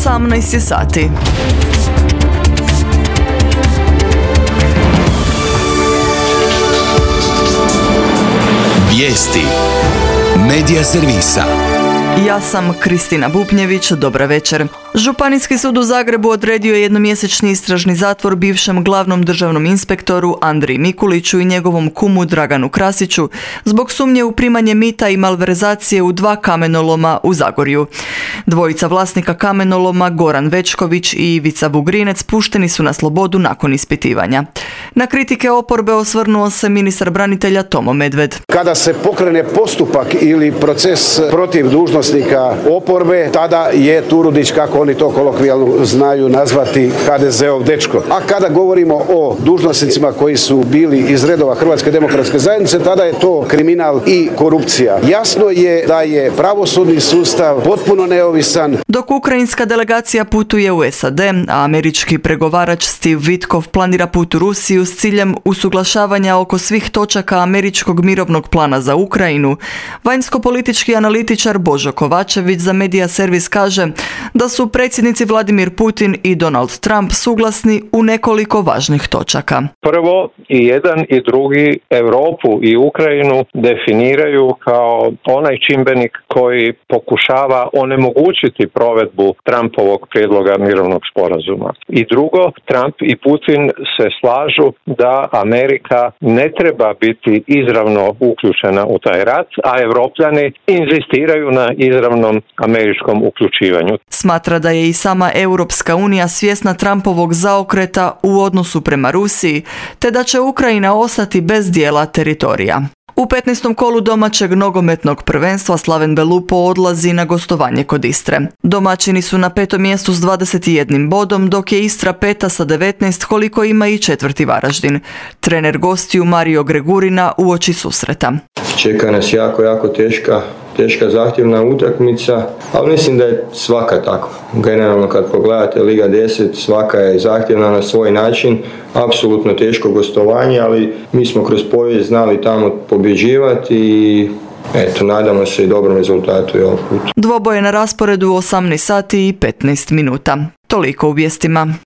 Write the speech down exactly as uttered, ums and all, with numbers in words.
osamnaest je sati. Vijesti Medija servisa. Ja sam Kristina Bupnjević, dobra večer. Županijski sud u Zagrebu odredio je jednomjesečni istražni zatvor bivšem glavnom državnom inspektoru Andriji Mikuliću i njegovom kumu Draganu Krasiću zbog sumnje u primanje mita i malverzacije u dva kamenoloma u Zagorju. Dvojica vlasnika kamenoloma, Goran Večković i Ivica Vugrinec, pušteni su na slobodu nakon ispitivanja. Na kritike oporbe osvrnuo se ministar branitelja Tomo Medved. Kada se pokrene postupak ili proces protiv dužnosnika oporbe, tada je Turudić, kako oni to kolokvijalno znaju nazvati, ha de zeov dečko. A kada govorimo o dužnosnicima koji su bili iz redova Hrvatske demokratske zajednice, tada je to kriminal i korupcija. Jasno je da je pravosudni sustav potpuno neovisan. Dok ukrajinska delegacija putuje u S A D, a američki pregovarač Steve Witkoff planira put u Rusiju s ciljem usuglašavanja oko svih točaka američkog mirovnog plana za Ukrajinu, vanjsko-politički analitičar Božo Kovačević za Medija servis kaže da su predsjednici Vladimir Putin i Donald Trump suglasni u nekoliko važnih točaka. Prvo, i jedan i drugi Europu i Ukrajinu definiraju kao onaj čimbenik koji pokušava onemogućiti provedbu Trumpovog prijedloga mirovnog sporazuma. I drugo, Trump i Putin se slažu da Amerika ne treba biti izravno uključena u taj rat, a Evropljani inzistiraju na izravnom američkom uključivanju. Smatra da je i sama Europska unija svjesna Trumpovog zaokreta u odnosu prema Rusiji, te da će Ukrajina ostati bez dijela teritorija. U petnaestom kolu domaćeg nogometnog prvenstva Slaven Belupo odlazi na gostovanje kod Istre. Domaćini su na petom mjestu s dvadeset jedan bodom, dok je Istra peta sa devetnaest, koliko ima i četvrti Varaždin. Trener gostiju Mario Gregurina uoči susreta. Čeka nas jako, jako teška, teška zahtjevna utakmica, ali mislim da je svaka tako. Generalno kad pogledate Liga deset, svaka je zahtjevna na svoj način, apsolutno teško gostovanje, ali mi smo kroz povijest znali tamo pobjeđivati i eto, nadamo se i dobrom rezultatu i ovog puta. Dvoboje na rasporedu osamnaest sati i petnaest minuta. Toliko u vijestima.